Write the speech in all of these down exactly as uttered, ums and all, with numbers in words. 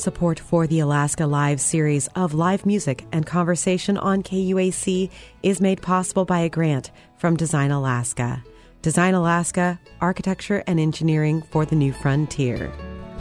Support for the Alaska Live series of live music and conversation on K U A C is made possible by a grant from Design Alaska. Design Alaska, architecture and engineering for the new frontier.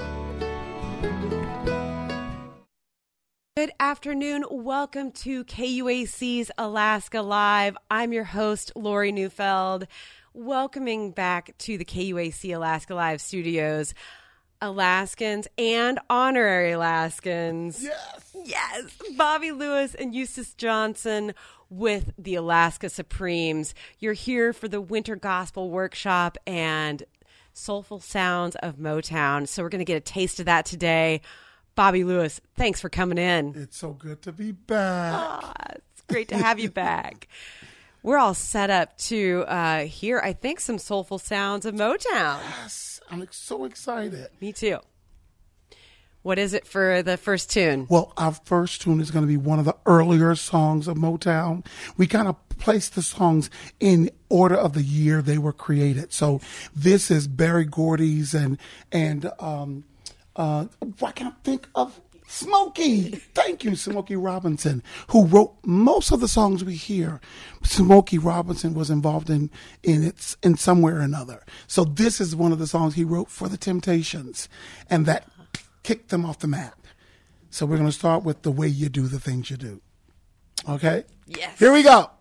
Good afternoon. Welcome to K U A C's Alaska Live. I'm your host, Lori Neufeld, welcoming back to the K U A C Alaska Live studios Alaskans and honorary Alaskans. Yes. Yes. Bobby Lewis and Eustace Johnson with the Alaska Supremes. You're here for the Winter Gospel Workshop and Soulful Sounds of Motown. So we're going to get a taste of that today. Bobby Lewis, thanks for coming in. It's so good to be back. Oh, it's great to have you back. We're all set up to uh, hear, I think, some soulful sounds of Motown. Yes. I'm so excited. Me too. What is it for the first tune? Well, our first tune is going to be one of the earlier songs of Motown. We kind of placed the songs in order of the year they were created. So this is Berry Gordy's and, and um, uh, I can't think of Smokey. Thank you, Smokey Robinson, who wrote most of the songs we hear. Smokey Robinson was involved in in it in some way or another. So this is one of the songs he wrote for the Temptations, and that kicked them off the map. So we're going to start with The Way You Do the Things You Do. Okay? Yes. Here we go.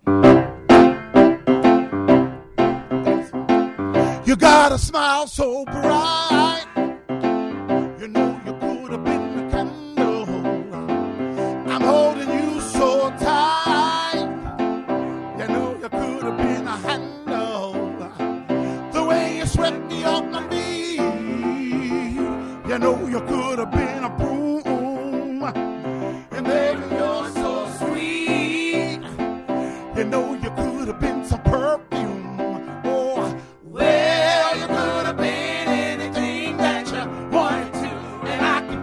You got a smile so bright. You know you could have been the candle. I'm holding you so tight. You know you could have been a handle. The way you swept me off my feet. You know you could have been a broom. And baby, you're so sweet. You know you could have been some perfume. Oh, well, you could have been anything that you wanted to. And I can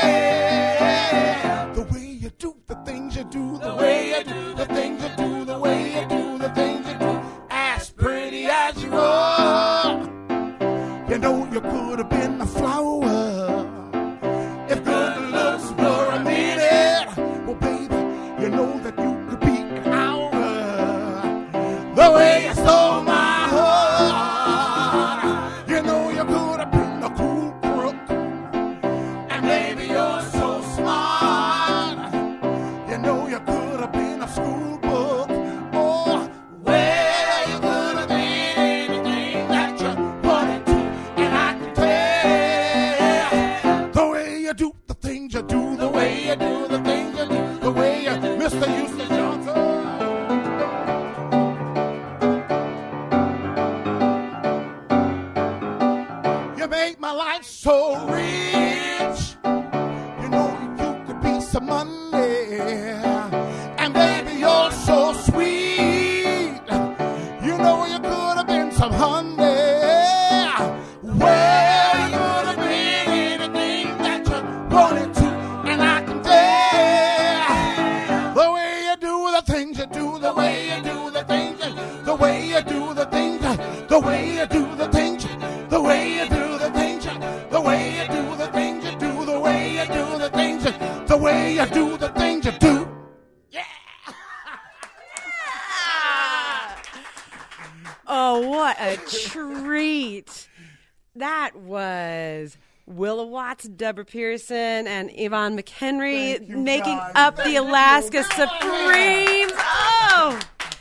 tell the way you do the things you do, the way you do the things you do, the way you do the things you do, as pretty as you are. You know you could have been a flower. If good looks were a minute, well, baby, you know that you could be an hour. The way you stole my heart, you know you could have been a cool crook. And baby, you're so smart. You know you could have been a school book. Oh, well, you could have been anything that you wanted to. And I can tell the way you do the things you do, the way you do the things you do, the way you, Mister Eustace Johnson. You make my life so rich. You know you could be some money. And baby, you're so sweet. You know you could have been some honey. Well, you could have been anything that you wanted to. And I can tell the way you do the things you do, the way you do the things you, the way you do the things you, the way you do the things you, the way you do the things you, the way you do the things you do, the way you do the things you, the way you do the things you do. Yeah. Oh, what a treat. That was Willa Watts, Deborah Pearson, and Yvonne McHenry Thank you, making God. up the Thank you. Alaska Supremes. Oh!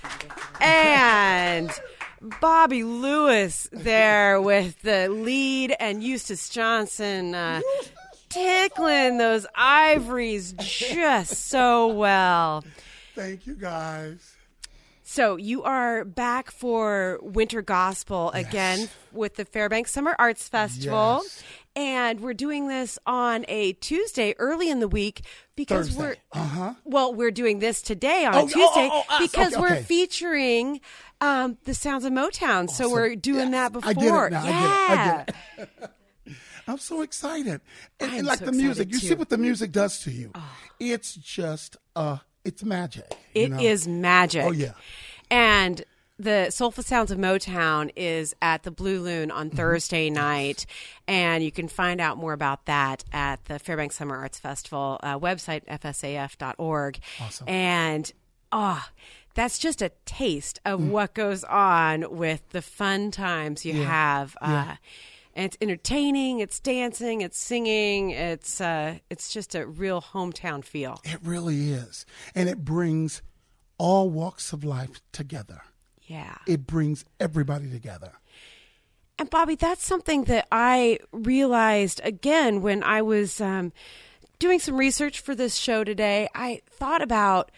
And Bobby Lewis there with the lead and Eustace Johnson uh, tickling those ivories just so well. Thank you, guys. So you are back for Winter Gospel again with the Fairbanks Summer Arts Festival. Yes. And we're doing this on a Tuesday early in the week because Thursday. we're Uh-huh. well, we're doing this today on Oh, a oh, Tuesday oh, oh, us. because Okay, we're okay. featuring um, the Sounds of Motown. So Awesome. we're doing Yes. that before. I get it now. Yeah. I get it. I get it. I'm so excited. And, I'm and like so the music, excited, you too. see what the music does to you. It's just, uh, it's magic. you It know? is magic. Oh, yeah. And the Soulful Sounds of Motown is at the Blue Loon on Thursday night, and you can find out more about that at the Fairbanks Summer Arts Festival uh, website, f s a f dot org. Awesome. And, oh, that's just a taste of mm. what goes on with the fun times you yeah. have. Uh, yeah. And it's entertaining, it's dancing, it's singing, it's uh, it's just a real hometown feel. It really is. And it brings all walks of life together. Yeah. It brings everybody together. And Bobby, that's something that I realized again when I was um, doing some research for this show today. I thought about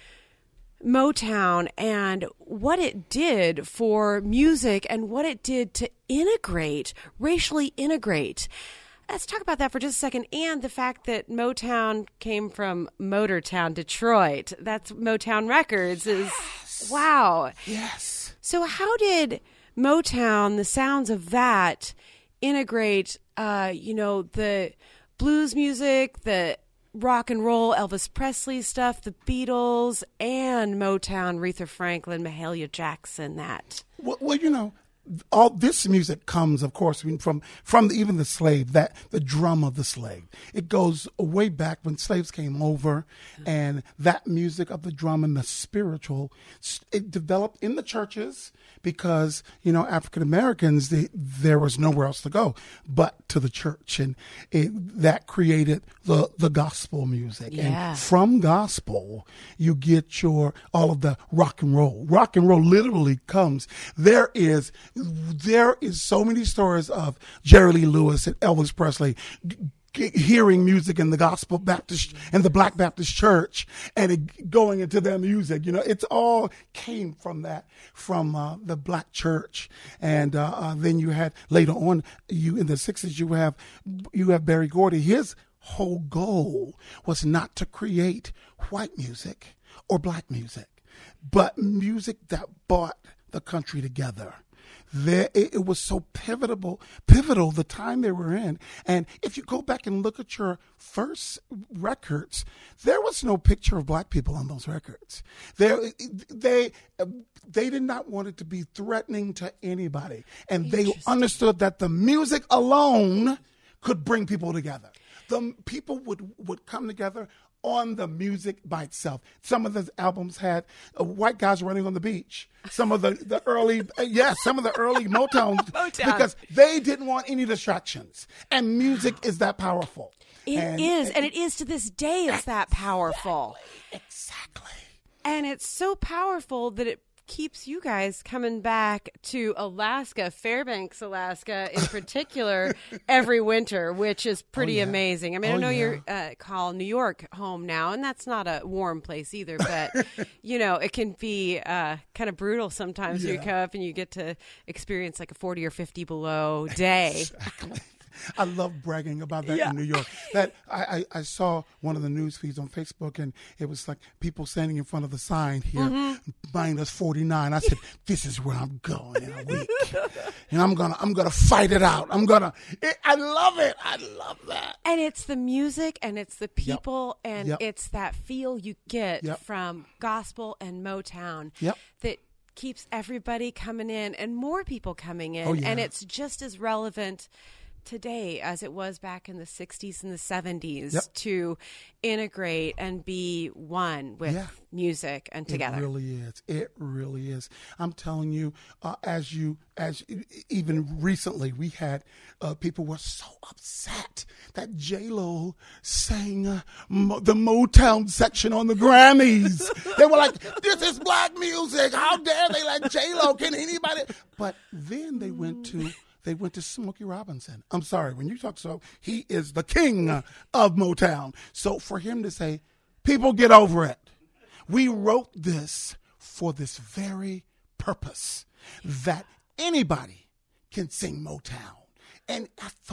Motown and what it did for music and what it did to integrate, racially integrate. Let's talk about that for just a second. And the fact that Motown came from Motortown, Detroit. That's Motown Records is, yes. wow. Yes. So how did Motown, the sounds of that, integrate, uh, you know, the blues music, the rock and roll, Elvis Presley stuff, the Beatles, and Motown, Aretha Franklin, Mahalia Jackson, that? Well, well, you know, all this music comes, of course, from from the, even the slave, that the drum of the slave. It goes way back when slaves came over, and that music of the drum and the spiritual, it developed in the churches because, you know, African Americans, they, there was nowhere else to go but to the church, and it, that created the the gospel music. Yeah. And from gospel, you get your all of the rock and roll. Rock and roll literally comes. There is. There is so many stories of Jerry Lee Lewis and Elvis Presley g- g- hearing music in the gospel Baptist and the Black Baptist Church and it going into their music. You know, it's all came from that, from uh, the Black church. And uh, uh, then you had later on, you in the sixties, you have you have Berry Gordy. His whole goal was not to create white music or black music, but music that brought the country together. There, it, it was so pivotal, pivotal the time they were in. And if you go back and look at your first records, there was no picture of black people on those records. They, they, they did not want it to be threatening to anybody. And they understood that the music alone could bring people together. The people would, would come together on the music by itself. Some of the albums had uh, white guys running on the beach. Some of the, the early, uh, yes, some of the early Motown, Motown, because they didn't want any distractions. And music is that powerful. It and, is, and, and it is to this day it's that powerful. Exactly. And it's so powerful that it keeps you guys coming back to Alaska, Fairbanks, Alaska in particular, every winter, which is pretty oh, yeah. amazing. I mean, oh, I know yeah. you uh, call New York home now, and that's not a warm place either, but, you know, it can be uh, kind of brutal sometimes. Yeah. You come up and you get to experience like a forty or fifty below day. Exactly. I love bragging about that yeah. in New York. That I, I, I saw one of the news feeds on Facebook, and it was like people standing in front of the sign here, mm-hmm. minus forty-nine. I said, "This is where I'm going in a week, and I'm gonna I'm gonna fight it out. I'm gonna. It, I love it. I love that." And it's the music, and it's the people, yep. and yep. it's that feel you get yep. from gospel and Motown yep. that keeps everybody coming in and more people coming in, oh, yeah. and it's just as relevant today as it was back in the sixties and the seventies yep. to integrate and be one with yeah. music and together. It really is. It really is. I'm telling you, uh, as you, as even recently, we had uh, people were so upset that J-Lo sang uh, Mo- the Motown section on the Grammys. They were like, "This is black music. How dare they let J-Lo? Can anybody?" But then they went to. They went to Smokey Robinson. I'm sorry, when you talk so, he is the king of Motown. So for him to say, "People, get over it. We wrote this for this very purpose, that anybody can sing Motown." And I thought,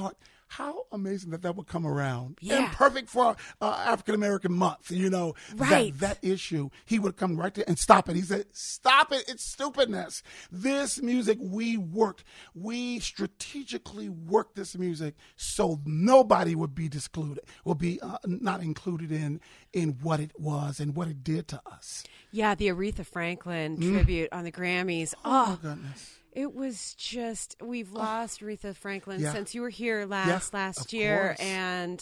How amazing that that would come around. Yeah. And perfect for uh, African American month, you know. Right. That, that issue, he would come right there and stop it. He said, stop it. It's stupidness. This music, we worked. We strategically worked this music so nobody would be excluded, would be uh, not included in, in what it was and what it did to us. Yeah, the Aretha Franklin tribute on the Grammys. Oh, Oh, my goodness. it was just, we've lost Aretha Franklin Yeah. since you were here last Yeah, last of year. course. And,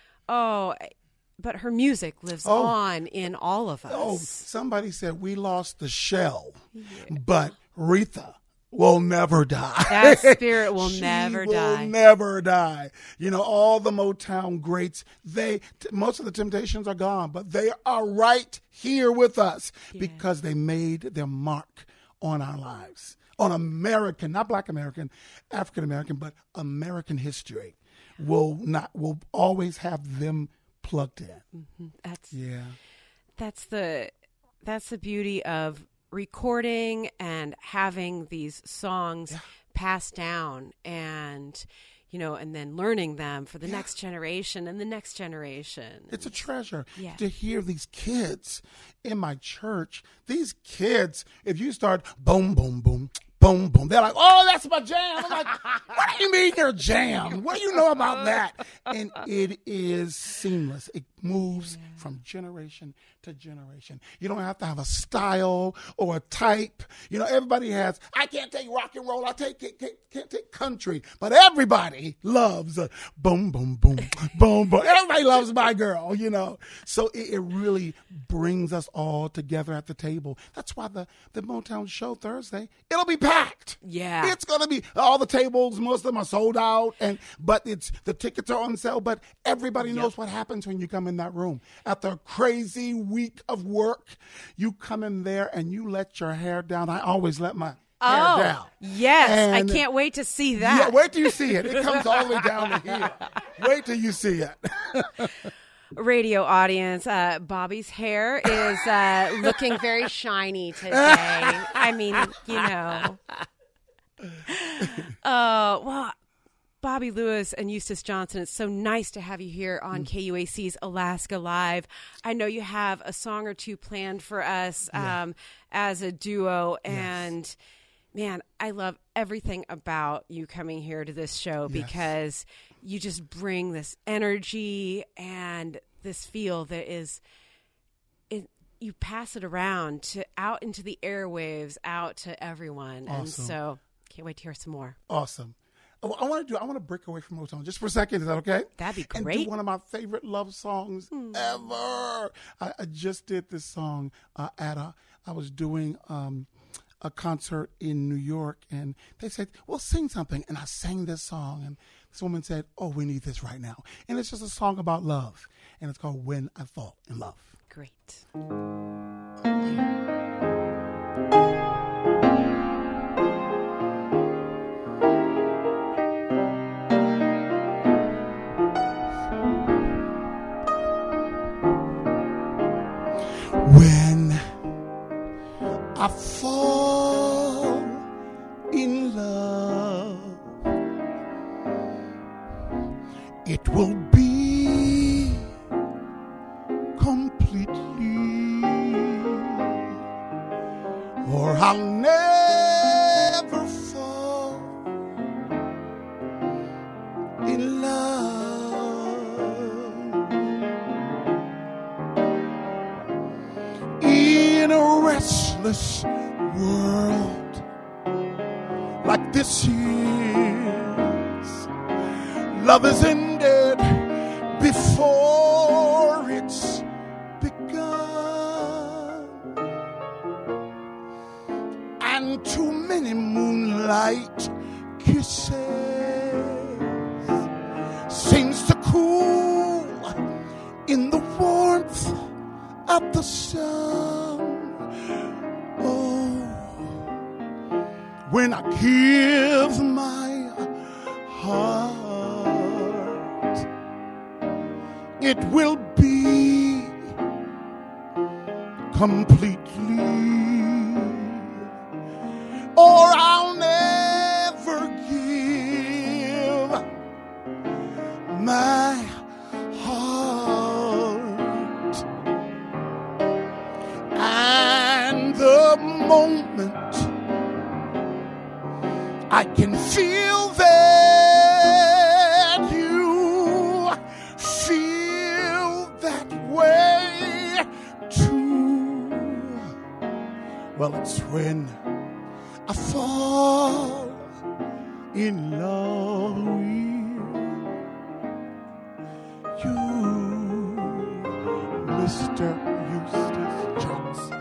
oh, but her music lives Oh. on in all of us. Oh, somebody said we lost the shell, but Aretha will never die. That spirit will She never will die. never die. You know, all the Motown greats, they t- most of the Temptations are gone, but they are right here with us because they made their mark on our lives, on American, not Black American, African American, but American history. Will not will always have them plugged in. That's Yeah. that's the that's the beauty of recording and having these songs Yeah. passed down, and you know, and then learning them for the next generation and the next generation. It's a treasure Yeah. to hear these kids in my church. These kids, if you start boom, boom, boom, boom, boom, they're like, oh, that's my jam. I'm like, what do you mean your jam? What do you know about that? And it is seamless. It moves from generation to generation. You don't have to have a style or a type. You know, everybody has, I can't take rock and roll. I take can't, can't take country. But everybody loves a boom, boom, boom, boom, boom. Everybody loves my girl, you know. So it, it really brings us all together at the table. That's why the, the Motown show Thursday, it'll be packed. Yeah. It's going to be, all the tables, most of them are sold out, and but it's the tickets are on sale. But everybody knows what happens when you come in that room. After a crazy week of work, you come in there and you let your hair down. I always let my Oh, hair down. yes. And- I can't wait to see Yeah, that. wait till you see it. It comes all the way down to here. Wait till you see it. Radio audience, uh, Bobby's hair is uh, looking very shiny today. I mean, you know. Uh, well, Bobby Lewis and Eustace Johnson, it's so nice to have you here on K U A C's Alaska Live. I know you have a song or two planned for us um, as a duo, and man, I love everything about you coming here to this show because you just bring this energy and this feel that is, it, you pass it around to out into the airwaves, out to everyone. And Awesome. so can't wait to hear some more. Awesome. Oh, I want to do. I want to break away from Motown just for a second. Is that okay? That'd be And great. do one of my favorite love songs ever. I, I just did this song uh, at a. I was doing um, a concert in New York, and they said, "Well, sing something," and I sang this song, and this woman said, "Oh, we need this right now," and it's just a song about love, and it's called "When I Fall in Love." Great. When I fall in love, it will be completely, or I'll never fall in love. In a restless world like this is, love is ended before it's begun, and too many moonlight kisses seems to cool in the warmth of the sun. Oh, when I give my heart, it will be completely, or I'll never give moment I can feel that you feel that way too. Well, it's when I fall in love with you, Mister Eustace Johnson.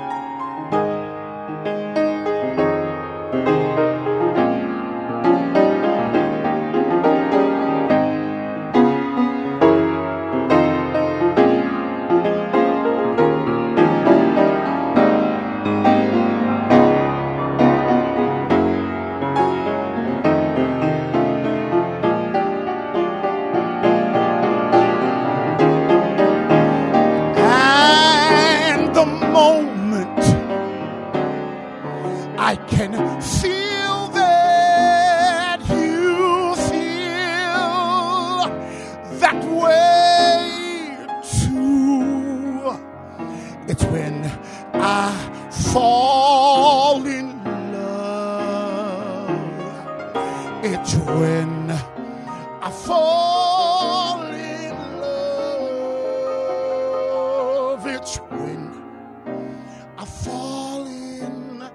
I can feel that you feel that way too. It's when I fall in love. It's when I fall in love. It's when I fall in love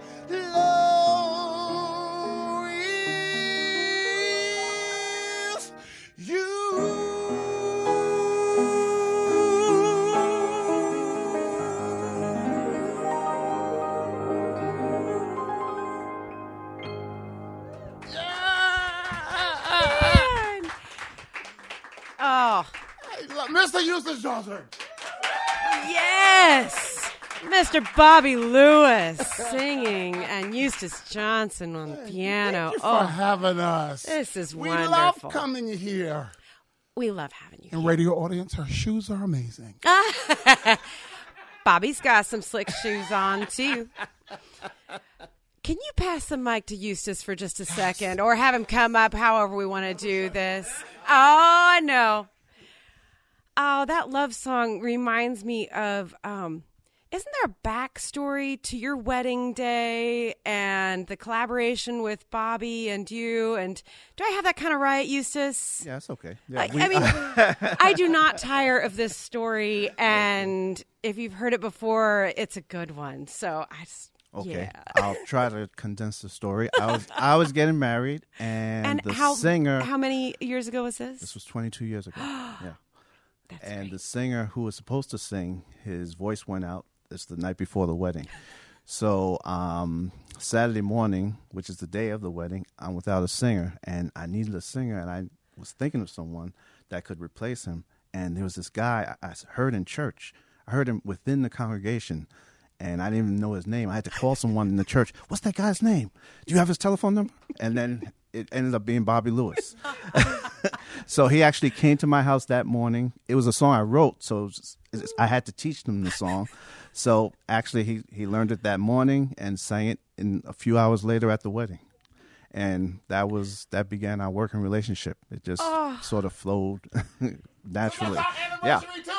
with you. Man. Oh, Mister Eustace Johnson. yes. Mister Bobby Lewis singing and Eustace Johnson on the piano. Thank you Oh, for having us. this is we wonderful. love coming here. We love having you And here. radio audience, her shoes are amazing. Bobby's got some slick shoes on, too. Can you pass the mic to Eustace for just a second or have him come up however we want to do this? Oh, no. Oh, that love song reminds me of, um, isn't there a backstory to your wedding day and the collaboration with Bobby and you? And do I have that kind of right, Eustace? Yeah, it's okay. Yeah, I, we- I mean, I do not tire of this story, and if you've heard it before, it's a good one. So I just, okay. yeah. I'll try to condense the story. I was I was getting married, and, And the how singer. How many years ago was this? This was twenty-two years ago. Yeah. That's And great. the singer who was supposed to sing, his voice went out. It's the night before the wedding. So um, Saturday morning, which is the day of the wedding, I'm without a singer, and I needed a singer, and I was thinking of someone that could replace him. And there was this guy I, I heard in church. I heard him within the congregation, and I didn't even know his name. I had to call someone in the church. What's that guy's name? Do you have his telephone number? And then it ended up being Bobby Lewis. So he actually came to my house that morning. It was a song I wrote, so it was, it's- I had to teach him the song. So actually, he, he learned it that morning and sang it in a few hours later at the wedding. And that was that began our working relationship. It just sort of flowed naturally. Yeah. Anniversary too.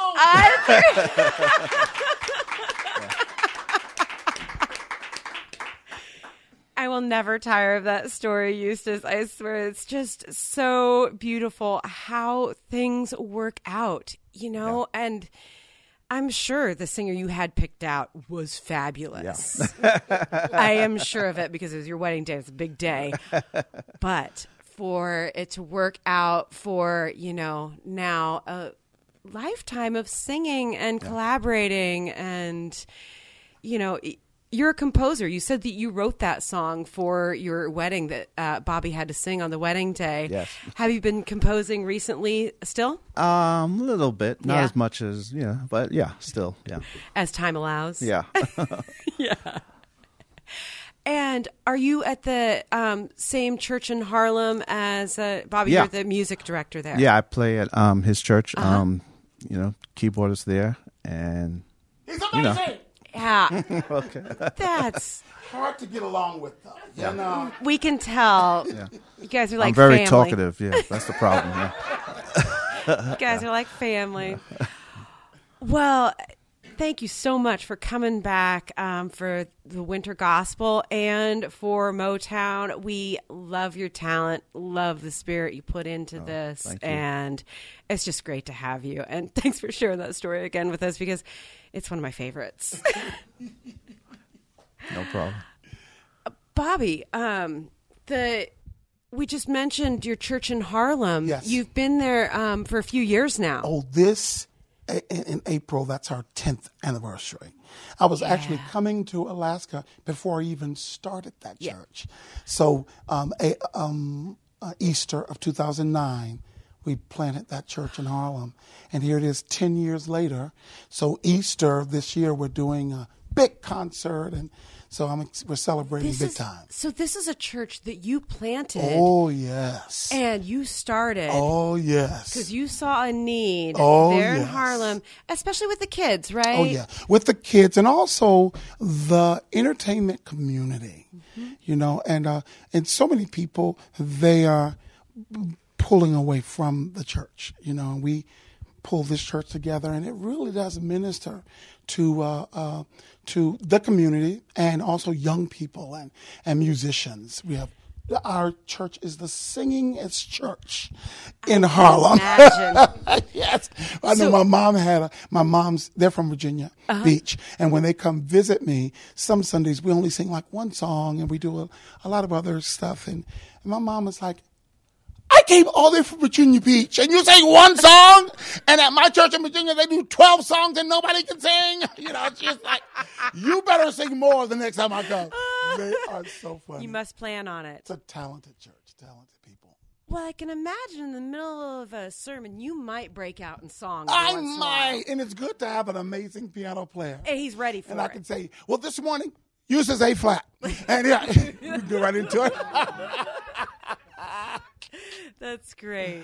I will never tire of that story, Eustace. I swear, it's just so beautiful how things work out, you know? And I'm sure the singer you had picked out was fabulous. I am sure of it because it was your wedding day. It's a big day. But for it to work out for, you know, now a lifetime of singing and collaborating and, you know, you're a composer. You said that you wrote that song for your wedding that uh, Bobby had to sing on the wedding day. Yes. Have you been composing recently still? Um, a little bit, not Yeah. as much as yeah, but yeah, still, yeah, As time allows? yeah. Yeah. And are you at the um, same church in Harlem as uh, Bobby? Yeah. You're the music director there. Yeah, I play at um his church. Uh-huh. Um, you know, keyboardist there, and He's You know. amazing. Yeah. okay. That's, Hard to get along with, though. You know. we can tell. You guys are like I'm very family. talkative. Yeah, that's the problem. Yeah. You guys are like family. Well, thank you so much for coming back um, for the Winter Gospel and for Motown. We love your talent, love the spirit you put into oh, this, and it's just great to have you. And thanks for sharing that story again with us because it's one of my favorites. No problem. Bobby, um, the we just mentioned your church in Harlem. Yes. You've been there um, for a few years now. Oh, this in, in April, that's our tenth anniversary. I was yeah. actually coming to Alaska before I even started that yeah. church. So um, a, um, uh, Easter of two thousand nine, we planted that church in Harlem. And here it is ten years later. So Easter this year, we're doing a big concert, and so I'm, we're celebrating this big is, time. So this is a church that you planted. Oh, yes. And you started. Oh, yes. Because you saw a need oh, there yes. in Harlem, especially with the kids, right? Oh, yeah. With the kids and also the entertainment community, mm-hmm. you know, and, uh, and so many people, they are pulling away from the church, you know, we pull this church together, and it really does minister to uh, uh, to the community and also young people and, and musicians. We have our church is the singingest church in I Harlem. Yes, I know. So, my mom had a, my mom's. They're from Virginia uh-huh. Beach, and when they come visit me, some Sundays we only sing like one song, and we do a, a lot of other stuff. And, and my mom was like, I came all the way from Virginia Beach, and you sing one song, and at my church in Virginia, they do twelve songs, and nobody can sing. You know, she's like, you better sing more the next time I come. They are so funny. You must plan on it. It's a talented church, talented people. Well, I can imagine in the middle of a sermon, you might break out in song. I might, and it's good to have an amazing piano player. And he's ready for and it. And I can say, well, this morning, use this A flat. And yeah, we can go right into it. That's great.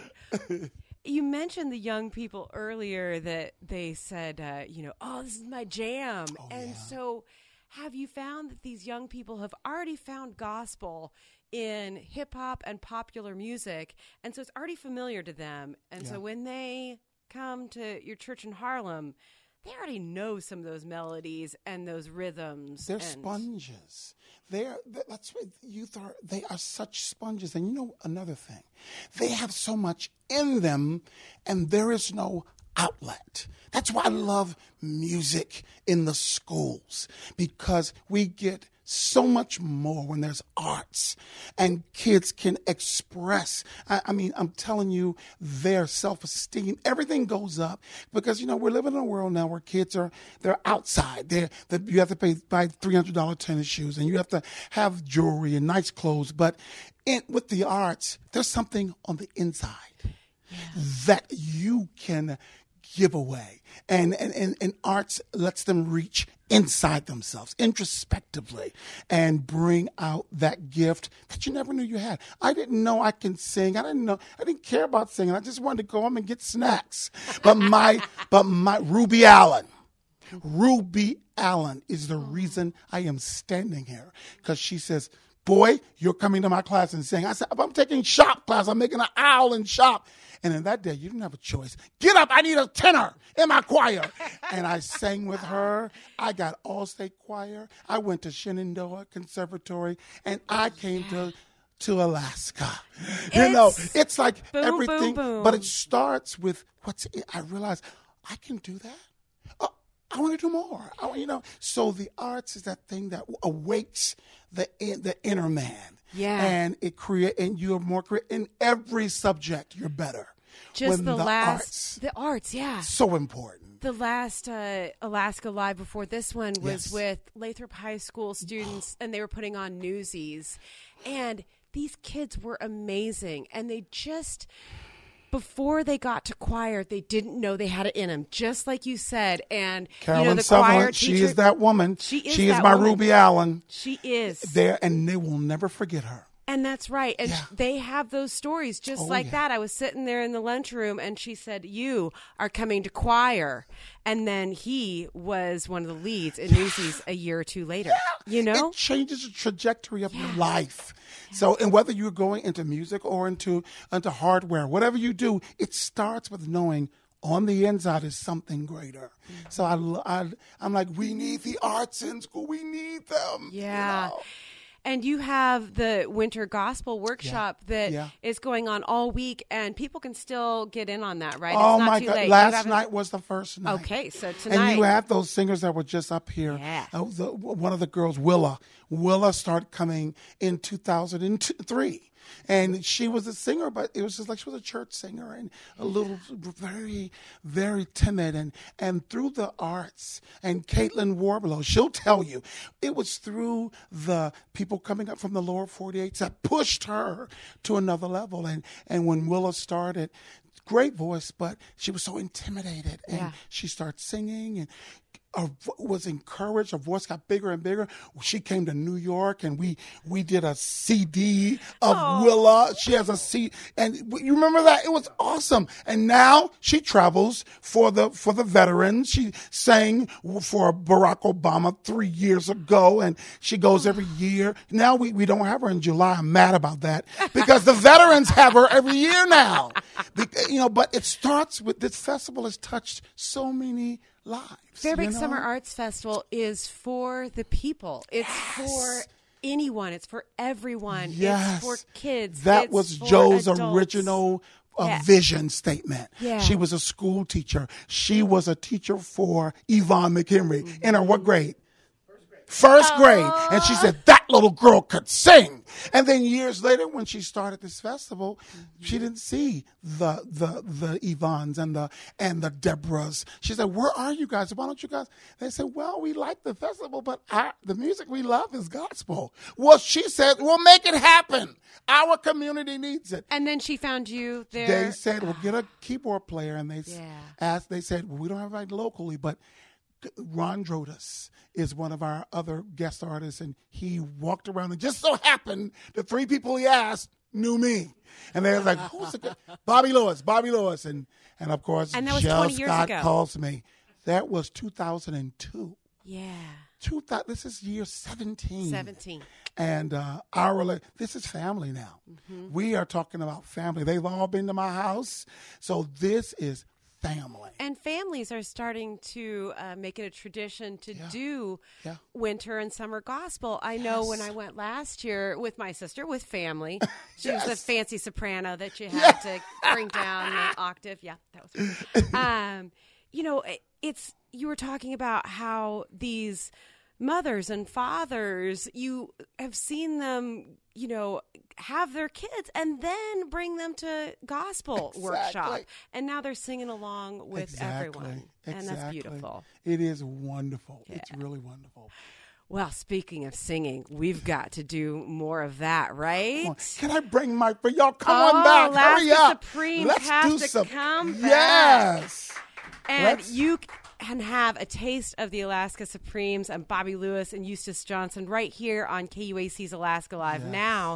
You mentioned the young people earlier that they said, uh, you know, oh, this is my jam. Oh, and yeah. so have you found that these young people have already found gospel in hip hop and popular music? And so it's already familiar to them. And yeah. so when they come to your church in Harlem, they already know some of those melodies and those rhythms. They're and sponges. They're, that's what youth are. They are such sponges. And you know another thing, they have so much in them, and there is no outlet. That's why I love music in the schools, because we get so much more when there's arts and kids can express. I, I mean, I'm telling you, their self-esteem, everything goes up because, you know, we're living in a world now where kids are, they're outside. They're, they're, you have to pay, buy three hundred dollars tennis shoes, and you have to have jewelry and nice clothes. But in, with the arts, there's something on the inside yeah. that you can give away. And, and, and, and arts lets them reach inside themselves, introspectively, and bring out that gift that you never knew you had. I didn't know I can sing. I didn't know, I didn't care about singing. I just wanted to go home and get snacks. But my, but my, Ruby Allen, Ruby Allen is the reason I am standing here. Because she says, boy, you're coming to my class and sing. I said, I'm taking shop class. I'm making an owl in shop. And in that day, you didn't have a choice. Get up. I need a tenor in my choir. And I sang with her. I got all-state choir. I went to Shenandoah Conservatory. And I came to to Alaska. It's you know, it's like boom, everything. Boom, boom. But it starts with what's it. I realized I can do that. Oh, I want to do more. I, you know, so the arts is that thing that awakes the the inner man. Yeah. And it create, and you're more cre- in every subject. You're better. Just when the, the last, arts, the arts, yeah. So important. The last uh, Alaska Live before this one was Yes. with Lathrop High School students, and they were putting on Newsies. And these kids were amazing. And they just, before they got to choir, they didn't know they had it in them, just like you said. And, Carolyn you know, the Sutherland, choir teacher. she is that woman. She is She is that my woman. Ruby Allen. She is. There, and they will never forget her. And that's right. And Yeah. they have those stories just Oh, like yeah. that. I was sitting there in the lunchroom, and she said, you are coming to choir. And then he was one of the leads in Newsies a year or two later. You know? It changes the trajectory of your life. So, and whether you're going into music or into into hardware, whatever you do, it starts with knowing on the inside is something greater. Mm-hmm. So I, I, I'm like, we need the arts in school. We need them. Yeah. You know? And you have the Winter Gospel Workshop yeah. that yeah. is going on all week, and people can still get in on that, right? Oh, it's not my too God. Late. Last night was the first night. Okay, so tonight. And you have those singers that were just up here. Yeah. Uh, the, one of the girls, Willa. Willa started coming in two thousand three. And she was a singer, but it was just like she was a church singer and a little, very, very timid. And, and through the arts, and Caitlin Warblow, she'll tell you, it was through the people coming up from the lower forty-eights that pushed her to another level. And, and when Willa started, great voice, but she was so intimidated. And yeah. she started singing and Uh, was encouraged. Her voice got bigger and bigger. She came to New York, and we we did a C D of oh. Willa. She has a C, and you remember that? It was awesome. And now she travels for the for the veterans. She sang for Barack Obama three years ago, and she goes every year. Now we, we don't have her in July. I'm mad about that because the veterans have her every year now. You know, but it starts with this festival has touched so many lives. Fairbanks you know? Summer Arts Festival is for the people. It's yes. for anyone. It's for everyone. Yes. It's for kids. That it's was for Joe's adults. original uh, yeah. vision statement. Yeah. She was a school teacher. She was a teacher for Yvonne McHenry. Mm-hmm. In her what grade? First grade. Oh. And she said, that little girl could sing. And then years later, when she started this festival, mm-hmm. she didn't see the the the Yvonnes and the and the Deborahs. She said, where are you guys? Why don't you guys? They said, well, we like the festival, but our, the music we love is gospel. Well, she said, we'll make it happen. Our community needs it. And then she found you there. They said, well, get a keyboard player. And they yeah. asked, they said, well, we don't have anybody locally, but Ron Drodas is one of our other guest artists, and he walked around, and just so happened the three people he asked knew me. And they were like, who's the guy? Bobby Lewis, Bobby Lewis. And, and of course, and that was Jill twenty years Scott ago. calls me. That was two thousand two. Yeah. Two th- this is year seventeen. seventeen. And uh, our this is family now. Mm-hmm. We are talking about family. They've all been to my house. So this is family. And families are starting to uh, make it a tradition to yeah. do yeah. winter and summer gospel. I yes. know when I went last year with my sister, with family, she yes. was the fancy soprano that you had yes. to bring down the octave. Yeah, that was good. Um, you know, it's you were talking about how these mothers and fathers, you have seen them, you know, have their kids and then bring them to gospel exactly. workshop. And now they're singing along with exactly. everyone. Exactly. And that's beautiful. It is wonderful. Yeah. It's really wonderful. Well, speaking of singing, we've got to do more of that, right? Can I bring my, for y'all, come oh, on back. Alaska Hurry up. Supremes Let's has do to some. come back. Yes. And Let's... you can have a taste of the Alaska Supremes and Bobby Lewis and Eustace Johnson right here on K U A C's Alaska Live yes. now.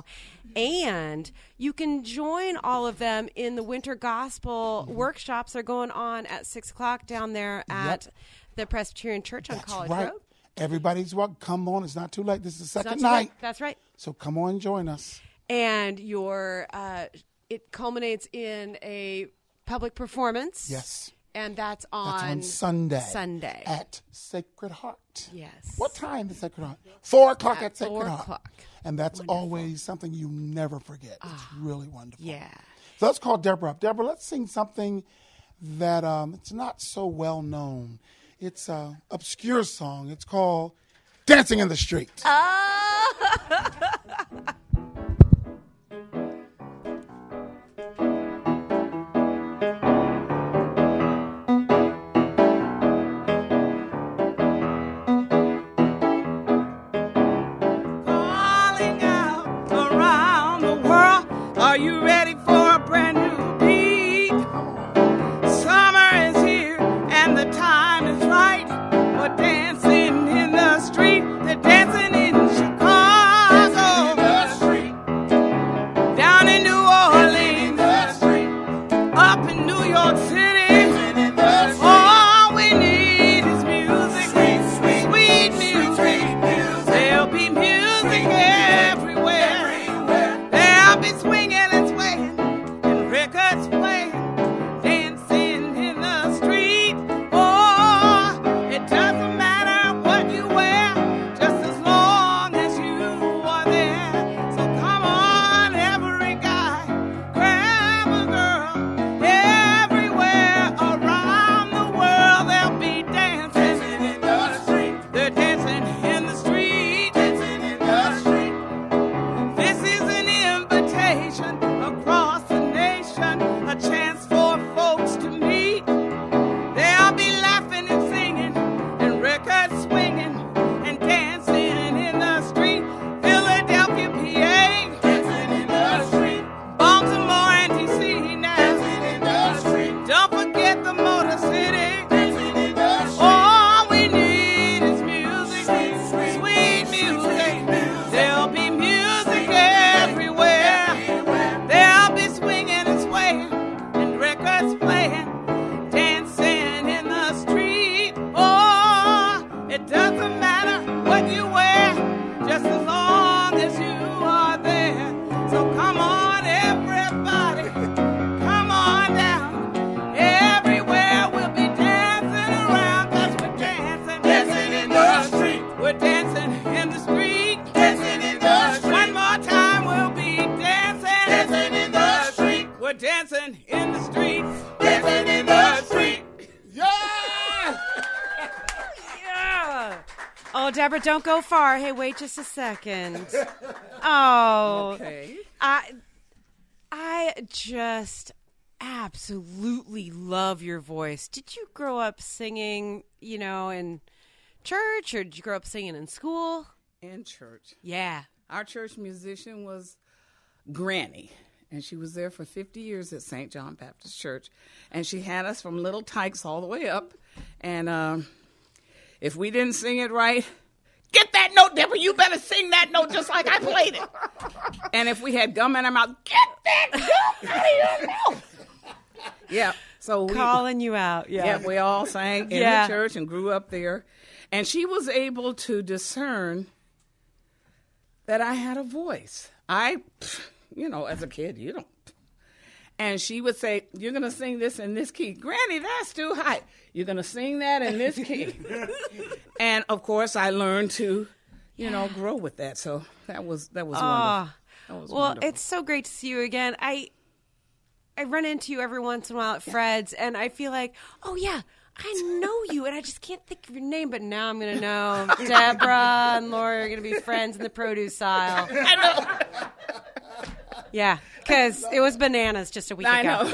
And you can join all of them in the Winter Gospel mm-hmm. workshops. They're going on at six o'clock down there at yep. the Presbyterian Church on That's College right. Road. Everybody's welcome. Come on. It's not too late. This is the second not too night. late. That's right. So come on, join us. And your uh, it culminates in a public performance. Yes. And that's on, That's on Sunday. Sunday. At Sacred Heart. Yes. What time is Sacred Heart? Four o'clock at, At Sacred four Heart. o'clock. And that's Wonderful. always something you never forget. It's Ah, really wonderful. Yeah. So let's call Deborah up. Deborah, let's sing something that um, it's not so well known. It's an obscure song. It's called Dancing in the Street. Oh. Calling out around the world. Are you ready for a brand new beat? Summer is here and the time is right for dancing in the street. They're dancing in Chicago, down in New Orleans, up in New York City. All we need is music, sweet music. There'll be music everywhere. There'll be swinging and swaying. Deborah, don't go far. Hey, wait just a second. Oh, Okay. I, I just absolutely love your voice. Did you grow up singing, you know, in church, or did you grow up singing in school? In church. Yeah. Our church musician was Granny, and she was there for fifty years at Saint John Baptist Church, and she had us from little tykes all the way up, and um, if we didn't sing it right, get that note, Deborah, you better sing that note just like I played it. And if we had gum in our mouth, get that gum out of your mouth. Yeah, so we, Calling you out. Yeah. yeah, we all sang in Yeah. the church and grew up there, and she was able to discern that I had a voice. I, you know, as a kid, you don't. And she would say, you're going to sing this in this key. Granny, that's too high. You're going to sing that in this key. And, of course, I learned to, you know, grow with that. So that was that was Oh, wonderful. That was well, wonderful. it's so great to see you again. I I run into you every once in a while at Fred's, and I feel like, oh, yeah, I know you, and I just can't think of your name, but now I'm going to know Deborah and Laura are going to be friends in the produce aisle. I know. Yeah, because it was bananas just a week I ago.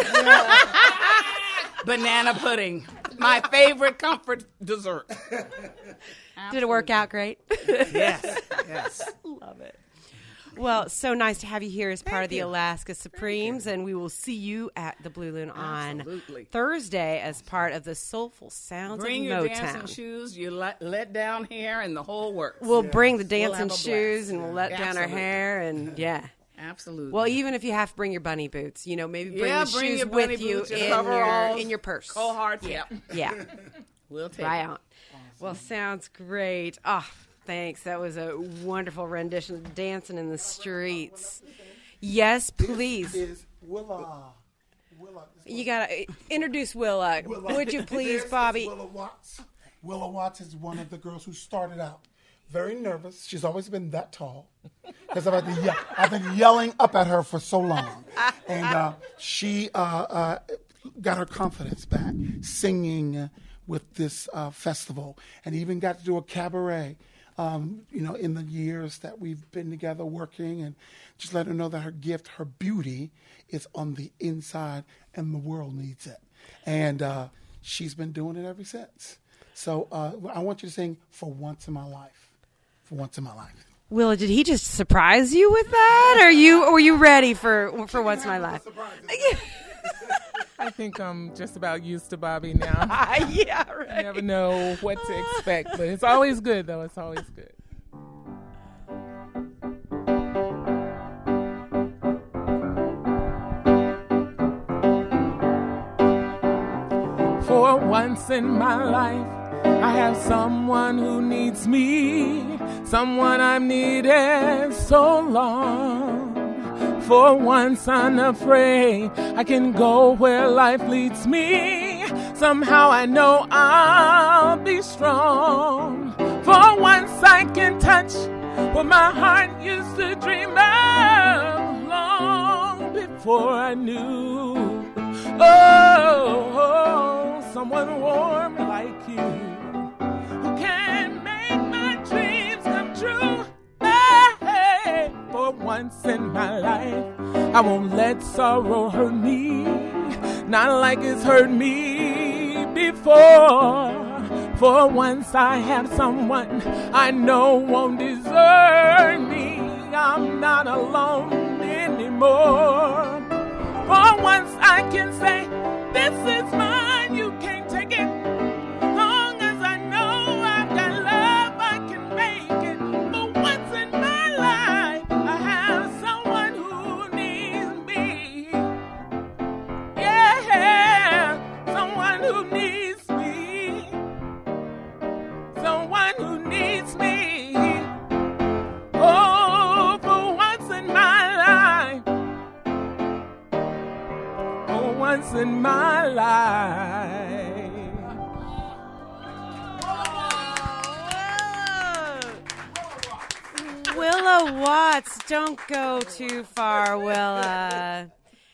know. Banana pudding, my favorite comfort dessert. Did it work out great? Yes, yes. Love it. Well, so nice to have you here as part Thank of the you. Alaska Supremes, and we will see you at the Blue Loon on Absolutely. Thursday as part of the Soulful Sounds Bring of your Motown. dancing shoes, your let, let down hair, and the whole works. We'll bring the We'll dancing have a shoes blast. and we'll let down our Absolutely. hair and yeah. Absolutely. Well, even if you have to bring your bunny boots, you know, maybe bring yeah, the bring shoes your bunny with you boots, your in your coveralls, in your purse. cohorts. Yeah, Yeah, we'll take right it. on. Well, sounds great. Oh, thanks. That was a wonderful rendition of Dancing in the Streets. Yes, please. Is Willa. Willa. You gotta uh, introduce Willa. Willa. Would you please, This is Bobby? Willa Watts. Willa Watts is one of the girls who started out very nervous. She's always been that tall because I've, had to ye- I've been yelling up at her for so long. And uh, she uh, uh, got her confidence back singing with this uh, festival and even got to do a cabaret. Um, you know, in the years that we've been together working, and just let her know that her gift, her beauty, is on the inside, and the world needs it. And uh, she's been doing it ever since. So uh, I want you to sing "For Once in My Life." For once in my life. Willa, did he just surprise you with that? Or you were you ready for for once in my life? I think I'm just about used to Bobby now. yeah, I right. never know what to expect, but it's always good, though. It's always good. For once in my life, I have someone who needs me, someone I've needed so long. For once unafraid, I can go where life leads me. Somehow I know I'll be strong. For once I can touch what my heart used to dream of long before I knew. Oh, oh, someone warm like you who can make my dreams come true. Hey, for once in my life, I won't let sorrow hurt me, not like it's hurt me before. For once I have someone I know won't desert me. I'm not alone anymore. For once I can say, this is mine, you can't take it. Long as I know I've got love, I can make it. For once in my life, I have someone who needs me. Yeah, someone who needs me. Someone who needs me. Oh, for once in my life. For once in my life. Willa Watts, don't go too far, Willa.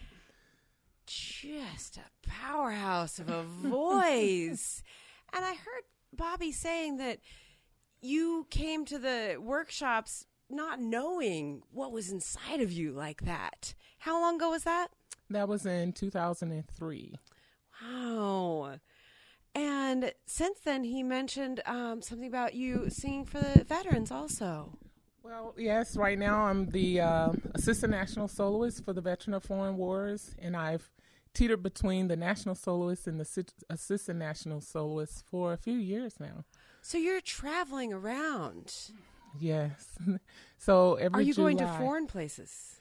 Just a powerhouse of a voice. And I heard Bobby saying that you came to the workshops not knowing what was inside of you like that. How long ago was that? That was in two thousand three. Wow. And since then, he mentioned um, something about you singing for the veterans also. Well, yes, right now I'm the uh, Assistant National Soloist for the Veteran of Foreign Wars, and I've teetered between the National Soloist and the si- Assistant National Soloist for a few years now. So you're traveling around. Yes. So every Are you July, going to foreign places?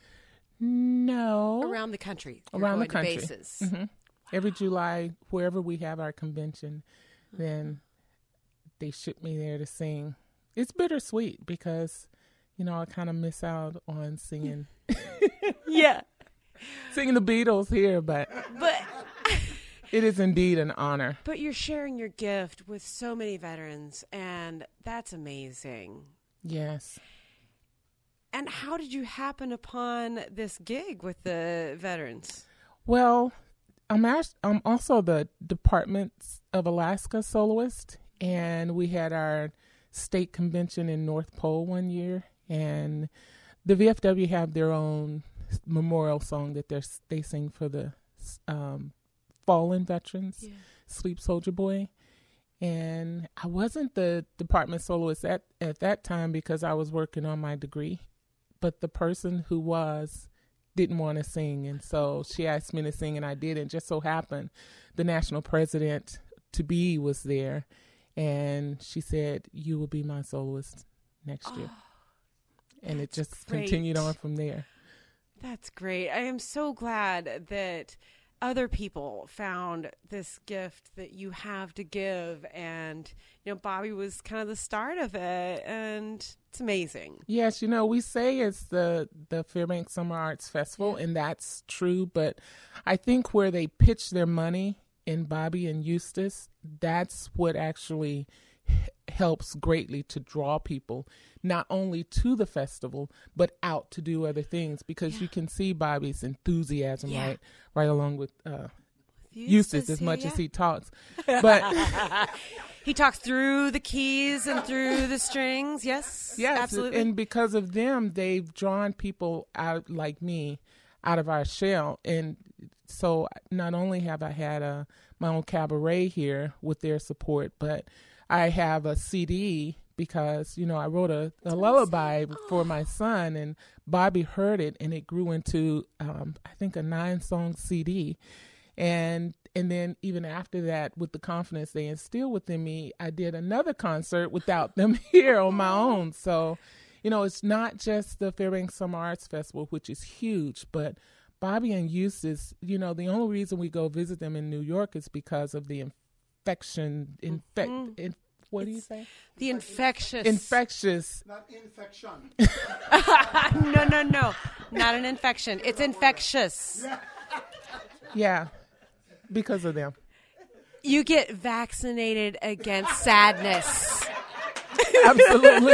No. Around the country. You're Around the going to country. bases. Mm-hmm. Every July, wherever we have our convention, then they ship me there to sing. It's bittersweet because, you know, I kind of miss out on singing. Yeah. Singing the Beatles here, but But it is indeed an honor. but you're sharing your gift with so many veterans, and that's amazing. Yes. And how did you happen upon this gig with the veterans? Well, I'm act- I'm also the Department of Alaska soloist, and we had our state convention in North Pole one year, and the V F W have their own memorial song that they they sing for the um, fallen veterans, Yeah. Sleep Soldier Boy. And I wasn't the department soloist at, at that time because I was working on my degree, but the person who was didn't want to sing, and so she asked me to sing, and I did. And just so happened the national president to be was there, and she said, "You will be my soloist next year." And it just great. continued on from there. That's great. I am so glad that other people found this gift that you have to give. And, you know, Bobby was kind of the start of it, and it's amazing. Yes, you know, we say it's the, the Fairbanks Summer Arts Festival, and that's true. But I think where they pitch their money in Bobby and Eustace, that's what actually h- helps greatly to draw people not only to the festival but out to do other things, because Yeah. you can see Bobby's enthusiasm Yeah. right right along with uh, Eustace as yeah, much yeah. as he talks. But He talks through the keys and through the strings. Yes, yes, absolutely. and because of them, they've drawn people out like me out of our shell. And so not only have I had a my own cabaret here with their support, but I have a C D because, you know, I wrote a, a lullaby for my son, and Bobby heard it, and it grew into, um, I think, a nine-song C D. And and then even after that, with the confidence they instilled within me, I did another concert without them here on my own. So, you know, it's not just the Fairbanks Summer Arts Festival, which is huge, but Bobby and Eustace, you know, the only reason we go visit them in New York is because of the infection, infect, Mm-hmm. in, what do you say? The infectious. Infectious. Not infection. no, no, no. Not an infection. It's infectious. Yeah, because of them. You get vaccinated against sadness. Absolutely.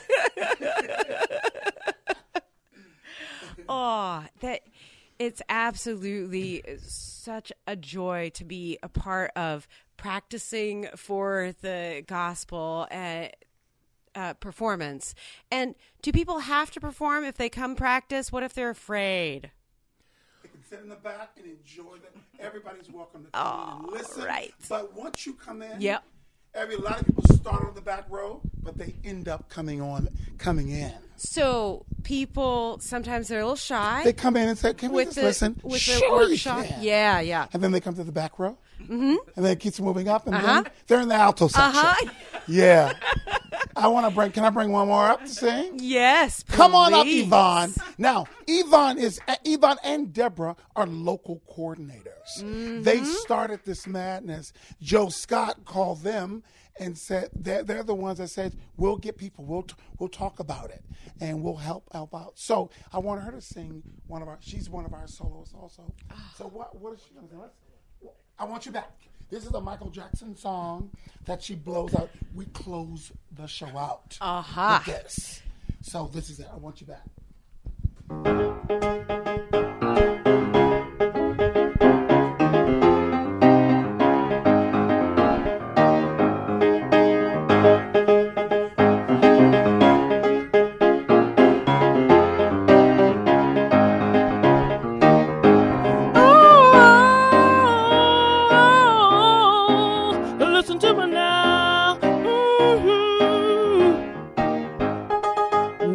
Oh, that it's absolutely such a joy to be a part of practicing for the gospel uh, uh, performance. And do people have to perform if they come practice? What if they're afraid? They can sit in the back and enjoy them. Everybody's welcome to come in and listen. right. But once you come in, Yep. every a lot of people start on the back row, but they end up coming on, coming in. So people, sometimes they're a little shy. They come in and say, "Can we with just the, listen?" with Sure the you workshop. can. Yeah, yeah. And then they come to the back row, mm-hmm. and then it keeps moving up, and Uh-huh. then they're in the alto section. Uh-huh. Yeah. I want to bring. Can I bring one more up to sing? Yes, Come on up, please. Yvonne. Now, Yvonne is Yvonne and Deborah are local coordinators. Mm-hmm. They started this madness. Joe Scott called them and said they're, they're the ones that said we'll get people. We'll t- we'll talk about it and we'll help help out. So I want her to sing one of our. She's one of our soloists also. So what what is she going to do? Let's- I want you back. This is a Michael Jackson song that she blows out. We close the show out Aha. with this. So this is it. I want you back.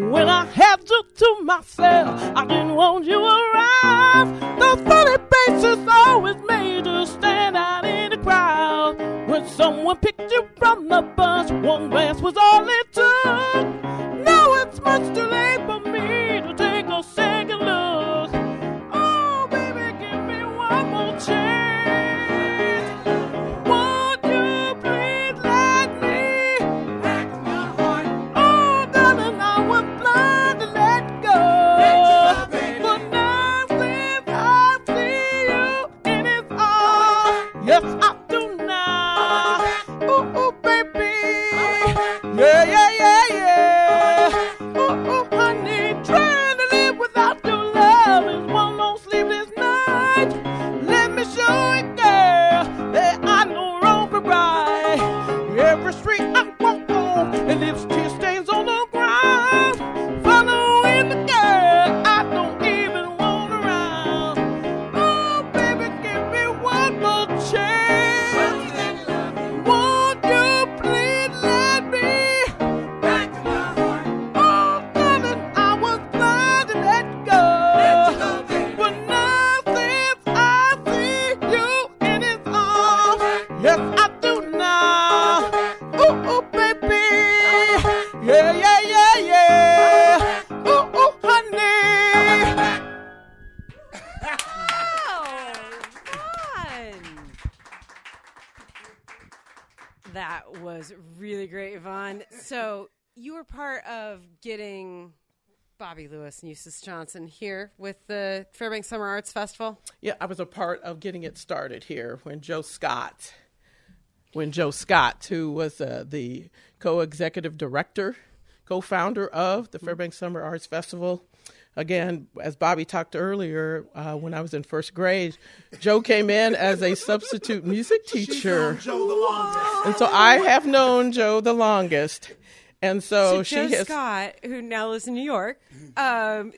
when I had you to myself. I didn't want you around. Those funny faces always made you stand out in the crowd. When someone picked you from the bunch, one glance was all it took. Now it's much too late for me to take a second look. Oh, baby, give me one more chance. Won't you please let me back to my heart? Oh, darling, I was blind to let go. But now since I see you in his arms, yes, I do now. Ooh, ooh, baby. Yeah, yeah, yeah, yeah. Ooh, ooh, honey, trying to live without your love is one long sleepless night. Let me show you, girl, that I know wrong from right. Every street I walk on, it leaves tear stains on the ground. Following the girl I don't even want around. Oh, baby, give me one more chance. Won't you please let me back to my heart? Oh, darling, I was blind to let go. But now since I see you in his arms, yes, I do now. Ooh, ooh, baby. Yeah, yeah, yeah, yeah. Ooh, ooh, honey. Oh, fun. That was really great, Yvonne. So you were part of getting Bobby Lewis and Eustace Johnson here with the Fairbanks Summer Arts Festival. Yeah, I was a part of getting it started here when Joe Scott, when Joe Scott, who was uh, the co-executive director, co-founder of the Fairbanks Summer Arts Festival. Again, as Bobby talked earlier, uh, when I was in first grade, Joe came in as a substitute music teacher. Joe the longest. And so I have known Joe the longest. And so, So she Joe has... Scott, who now lives in New York, um,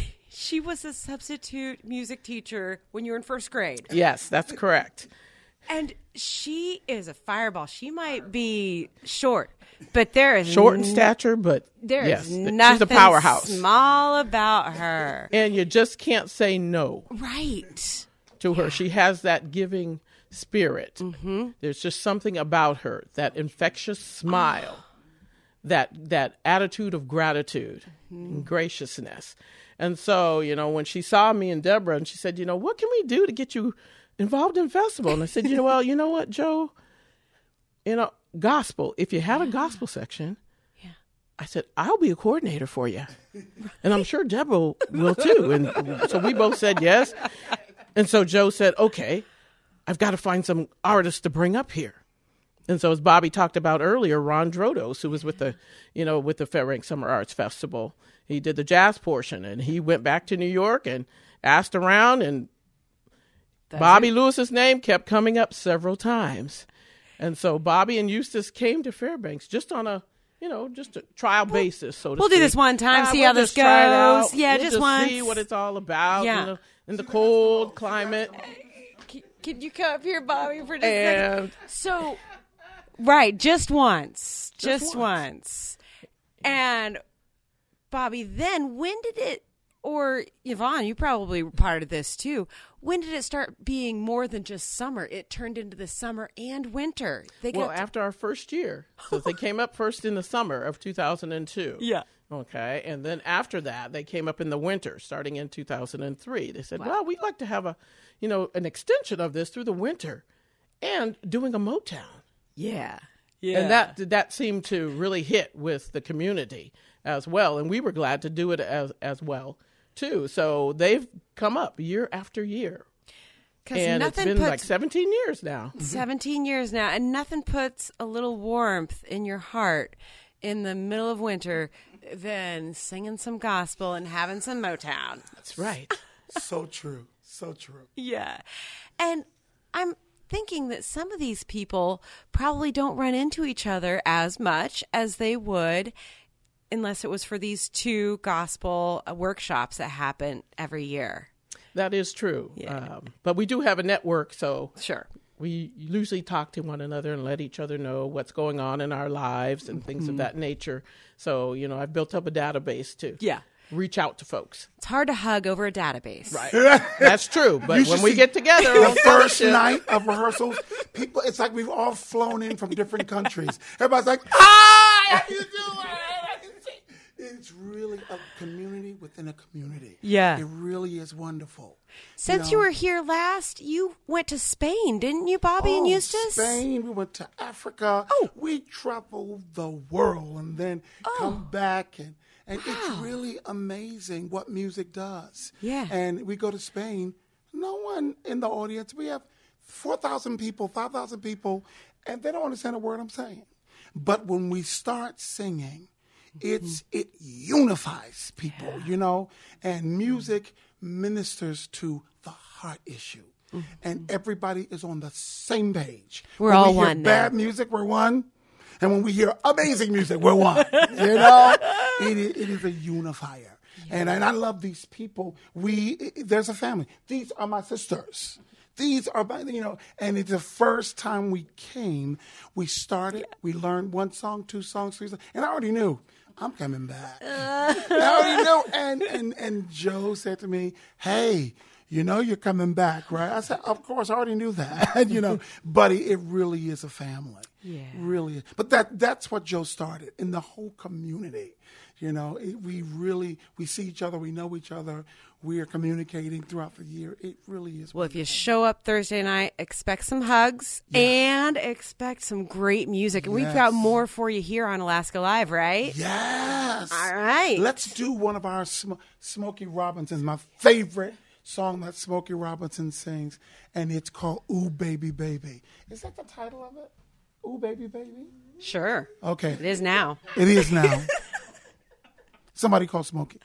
she was a substitute music teacher when you were in first grade. Yes, that's correct. And she is a fireball. She might be short, but there is Short in n- stature, but there is yes, th- nothing she's a powerhouse. small about her. And you just can't say no Right. to her. She has that giving spirit. Mm-hmm. There's just something about her, that infectious smile, that that attitude of gratitude and graciousness. And so, you know, when she saw me and Deborah, and she said, you know, what can we do to get you involved in festival? And I said, you know, well, you know what, Joe, you know, gospel, if you had a gospel section, Yeah. I said, I'll be a coordinator for you. And I'm sure Deborah will too. And so we both said yes. And so Joe said, okay, I've got to find some artists to bring up here. And so as Bobby talked about earlier, Ron Drodos, who was with the, you know, with the Fairbanks Summer Arts Festival, he did the jazz portion, and he went back to New York and asked around, and That's Bobby it. Lewis's name kept coming up several times. And so Bobby and Eustace came to Fairbanks just on a, you know, just a trial basis, so to We'll do speak. this one time, Ah, see we'll how this just try it out. goes. Yeah, We'll just just once. see what it's all about, Yeah. you know, in the cold climate. Can, can you come up here, Bobby, for just a second? And So, right, just once. Just, Just once. And, Bobby, then when did it, or Yvonne, you probably were part of this too, when did it start being more than just summer? It turned into the summer and winter. They well, got to- after our first year, so they came up first in the summer of two thousand two. Yeah. Okay, and then after that, they came up in the winter, starting in two thousand three. They said, well, we'd like to have a, you know, an extension of this through the winter and doing a Motown. Yeah. Yeah. And that that seemed to really hit with the community as well. And we were glad to do it as, as well, too. So they've come up year after year. 'Cause And it's nothing been like puts seventeen years now. seventeen years now, and nothing puts a little warmth in your heart in the middle of winter than singing some gospel and having some Motown. That's right. So true. So true. Yeah. And I'm thinking that some of these people probably don't run into each other as much as they would unless it was for these two gospel uh, workshops that happen every year. That is true. Yeah. Um, but we do have a network, so Sure. we usually talk to one another and let each other know what's going on in our lives and things of that nature. So, you know, I've built up a database to Yeah. reach out to folks. It's hard to hug over a database. Right. That's true. But You when should we see get together the on first fellowship- night of rehearsals, people, it's like we've all flown in from different countries. Everybody's like, ah, how you doing? It's really a community within a community. Yeah. It really is wonderful. Since you, know? were here last, you went to Spain, didn't you, Bobby and Oh, Eustace? Spain, we went to Africa. Oh. We traveled the world and then come back. And, and it's really amazing what music does. Yeah. And we go to Spain. No one in the audience. We have four thousand people, five thousand people, and they don't understand a word I'm saying. But when we start singing, it's it unifies people, you know, and music ministers to the heart issue, and everybody is on the same page. We're when all we hear one now. bad music, we're one, and when we hear amazing music, we're one. You know, it is, it is a unifier, and and I love these people. We there's a family. These are my sisters. These are, my, you know, and it's the first time we came, we started, we learned one song, two songs, three songs, and I already knew, I'm coming back. I already knew, and, and, and Joe said to me, hey, you know you're coming back, right? I said, of course, I already knew that, you know, but it really is a family. Yeah. Really is. But that that's what Joe started in the whole community. You know, it, we really, we see each other, we know each other, we are communicating throughout the year. It really is. Well, if you show up Thursday night, expect some hugs and expect some great music. And we've got Yes. more for you here on Alaska Live, right? Yes. All right. Let's do one of our Sm- Smokey Robinson's, my favorite song that Smokey Robinson sings, and it's called Ooh Baby Baby. Is that the title of it? Ooh Baby Baby? Sure. Okay. It is now. It is now. Somebody call Smokey.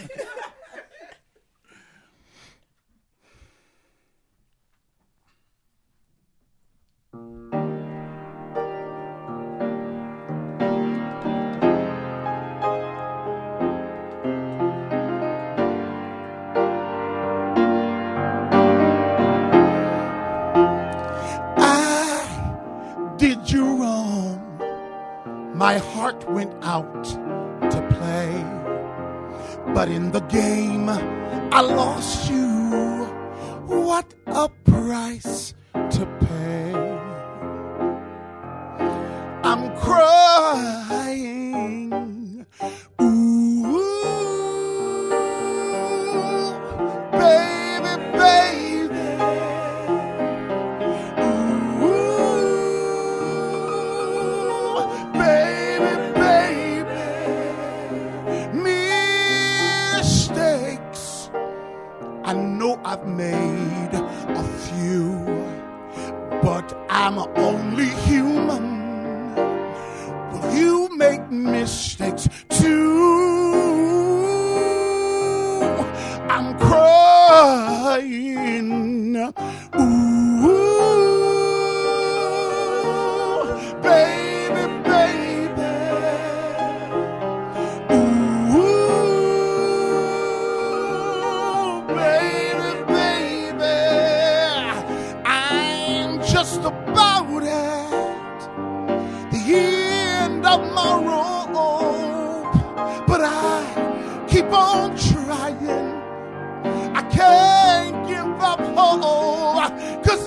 I did you wrong. My heart went out to play. But in the game, I lost you. What a price to pay. I'm crying. Ooh, baby, baby. Ooh, baby, baby. Mistakes. I know I've made a few, but I'm only human. Well, you make mistakes too. I'm crying. Ooh, baby, baby. Ooh, baby, baby. I'm just about at the end of my rope, but I keep on trying. I can't give up hope, 'cause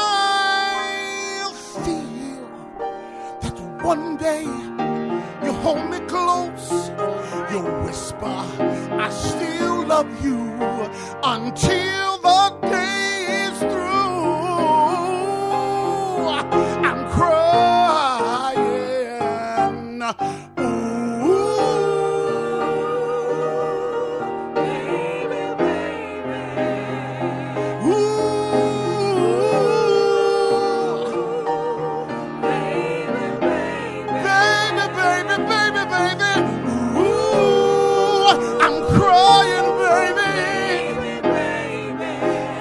I feel that one day you hold me close, you whisper, I still love you, until the day is through. I'm crying. Ooh, baby, baby. Ooh, baby, baby. Baby, baby, baby, baby. Ooh, I'm crying, baby.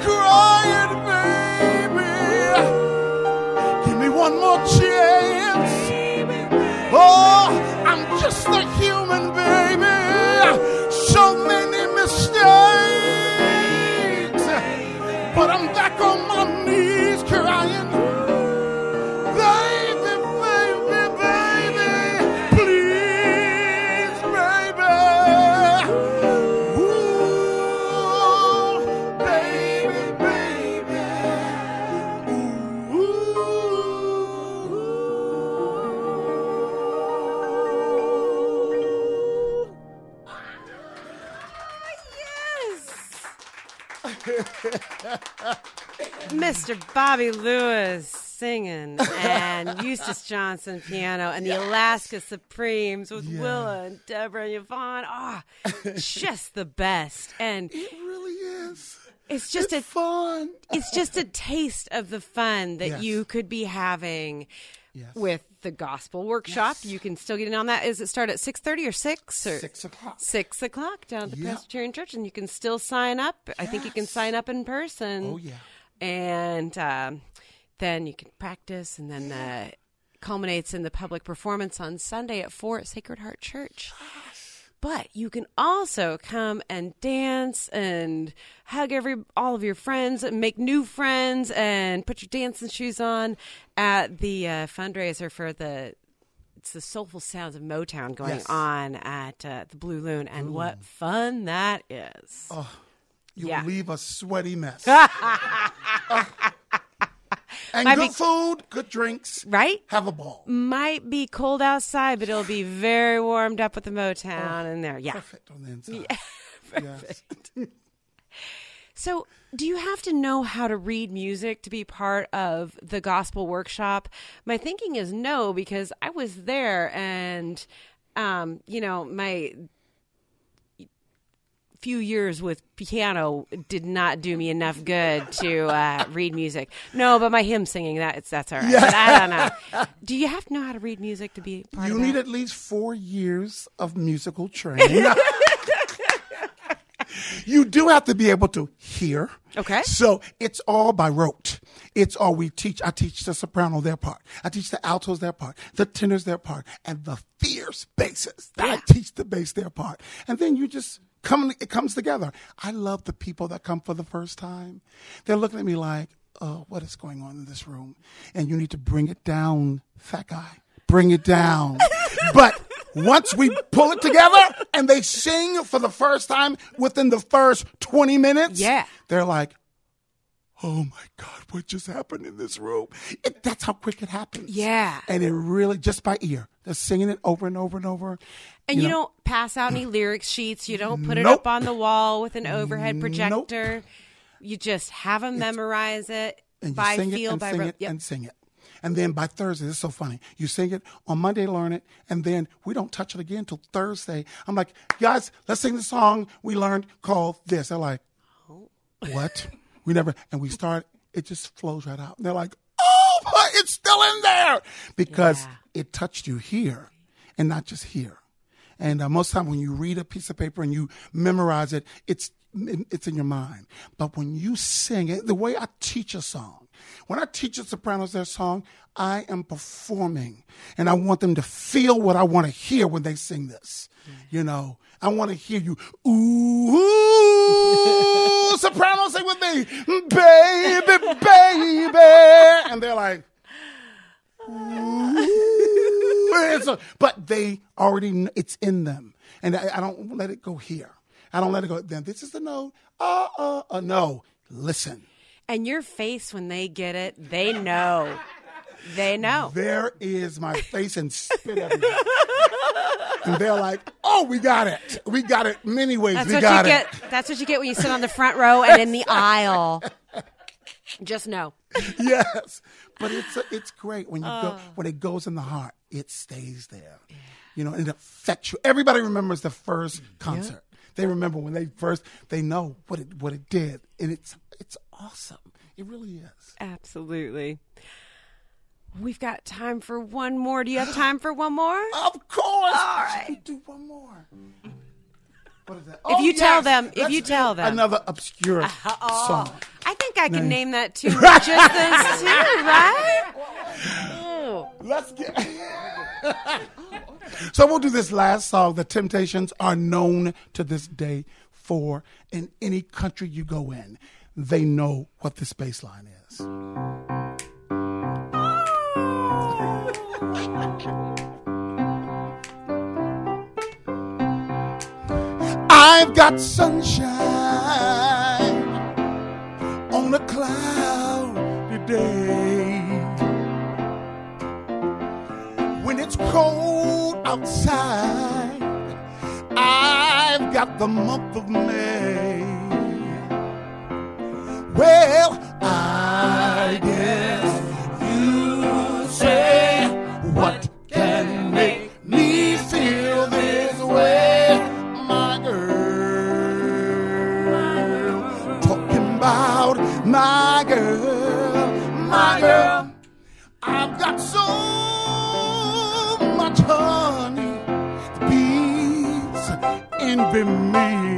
Mister Bobby Lewis singing and Eustace Johnson piano and the yes. Alaska Supremes with yeah. Willa and Deborah and Yvonne. Ah, oh, just the best. And it really is. It's just it's a fun. It's just a taste of the fun that yes. you could be having yes. with the gospel workshop. Yes. You can still get in on that. Is it start at six thirty or six or six o'clock? Six o'clock down at the yep. Presbyterian Church, and you can still sign up. Yes. I think you can sign up in person. Oh yeah, and um, then you can practice, and then uh, culminates in the public performance on Sunday at four at Sacred Heart Church. But you can also come and dance and hug every all of your friends and make new friends and put your dancing shoes on at the uh, fundraiser for the it's the Soulful Sounds of Motown going yes. on at uh, the Blue Loon. And Blue what Loon. fun that is. Oh, you'll yeah. leave a sweaty mess. uh, and Might good be- food, good drinks. Right? Have a ball. Might be cold outside, but it'll be very warmed up with the Motown oh, in there. Yeah. Perfect on the inside. Yeah, perfect. Yes. So, do you have to know how to read music to be part of the gospel workshop? My thinking is no, because I was there and, um, you know, my few years with piano did not do me enough good to uh, read music. No, but my hymn singing, that it's that's all right. Yeah. But I don't know. Do you have to know how to read music to be part you of that? need at least four years of musical training. You do have to be able to hear. Okay. So it's all by rote. It's all we teach. I teach the soprano their part. I teach the altos their part, the tenors their part, and the fierce basses. Yeah. I teach the bass their part. And then you just come, it comes together. I love the people that come for the first time. They're looking at me like, oh, what is going on in this room? And you need to bring it down, fat guy. Bring it down. But once we pull it together and they sing for the first time within the first twenty minutes, yeah. they're like, oh my God, what just happened in this room? It, that's how quick it happens. Yeah. And it really, just by ear, they're singing it over and over and over. And you, you know, don't pass out any lyric sheets. You don't put it Nope. up on the wall with an overhead projector. Nope. You just have them memorize it and you by sing feel, it and by sing ro- it yep. and sing it. And then by Thursday, this is so funny. You sing it on Monday, learn it, and then we don't touch it again until Thursday. I'm like, guys, let's sing the song we learned called this. They're like, what? We never, and we start, it just flows right out. And they're like, oh, but it's still in there because Yeah. it touched you here and not just here. And uh, most of the time when you read a piece of paper and you memorize it, it's it's in your mind. But when you sing it, the way I teach a song, when I teach the sopranos their song, I am performing. And I want them to feel what I want to hear when they sing this. Mm. You know, I want to hear you, ooh, soprano, sing with me, baby, baby. And they're like, ooh. So, but they already, it's in them. And I, I don't let it go here. I don't let it go. Then this is the note. Uh, uh, uh, no. Listen. And your face when they get it, they know. They know. There is my face and spit everywhere. And they're like, oh, we got it. We got it many ways. That's we what got you it. get. That's what you get when you sit on the front row and in the aisle. Just know. Yes. But it's a, it's great when you oh. go when it goes in the heart. It stays there. Yeah. You know, and it affects you. Everybody remembers the first concert. Yep. They remember when they first, they know what it what it did. And it's it's awesome. It really is. Absolutely. We've got time for one more. Do you have time for one more? Of course. All right. We do one more. What is that? If Oh, you yes. tell them, if Let's you tell them. Another obscure Uh, oh, song. I think I can No. name that too. Just those two, right? Oh. Let's get. So we'll do this last song. The Temptations are known to this day for in any country you go in. They know what this bass line is. I've got sunshine on a cloudy day. When it's cold outside, I've got the month of May. Well, I guess you say, what can make me feel this way, my girl? Talking about my girl, my girl. I've got so much honey, the bees envy me.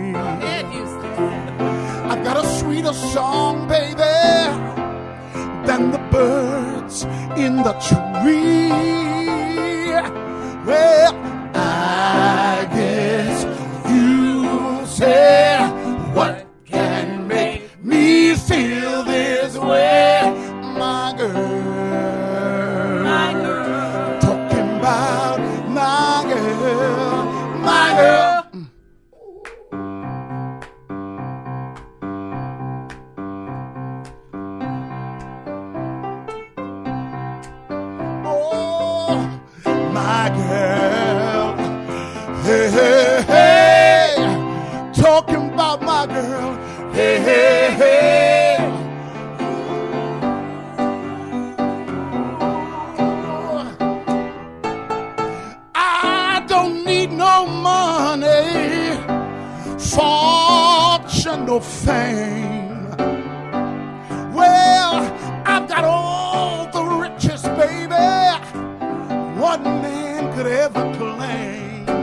I've got a sweeter song, baby, than the birds in the tree. Well, I guess you say, what can make me feel this way, my girl? My girl. Talking about my girl, my girl. Hey, hey, hey, talking about my girl. Hey, hey, hey. I don't need no money, fortune, no fame. Well, I've got all the riches, baby, one man could ever claim.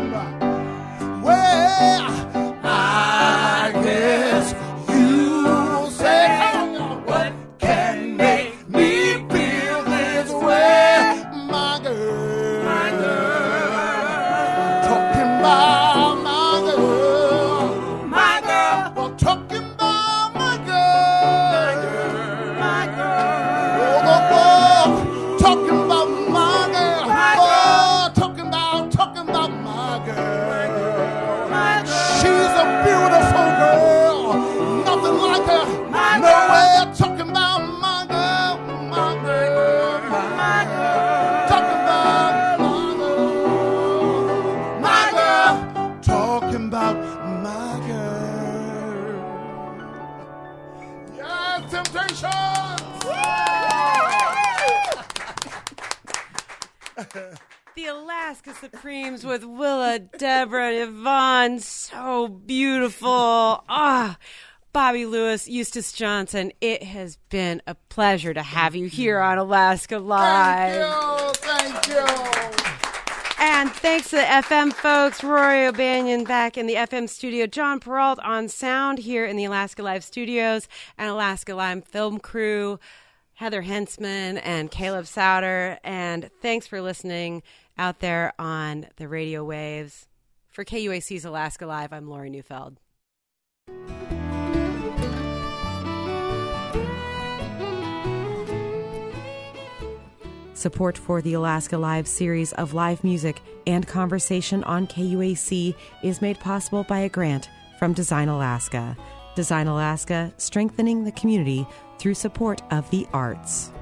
Well, I guess you say, what can make me feel this way, my girl? My girl. Talking about my girl. My girl. Well, talking about my girl. My girl. My girl. Oh, oh, oh. Talking about my girl. My girl. Oh, talking about, talking about my girl. She's a beautiful girl, nothing like her, nowhere. Talking about my girl, my girl, my girl. Talking about my girl, my girl. Talking about my girl. Yeah, Temptations. The Alaska Supremes with Willa, Deborah, and Yvonne. So beautiful. Ah, Bobby Lewis, Eustace Johnson, it has been a pleasure to have you here on Alaska Live. Thank you. Thank you. And thanks to the F M folks, Rory O'Banion back in the F M studio, John Peralt on sound here in the Alaska Live studios, and Alaska Live film crew, Heather Hensman and Caleb Souter. And thanks for listening out there on the radio waves. For K U A C's Alaska Live, I'm Lori Neufeld. Support for the Alaska Live series of live music and conversation on K U A C is made possible by a grant from Design Alaska. Design Alaska, strengthening the community through support of the arts.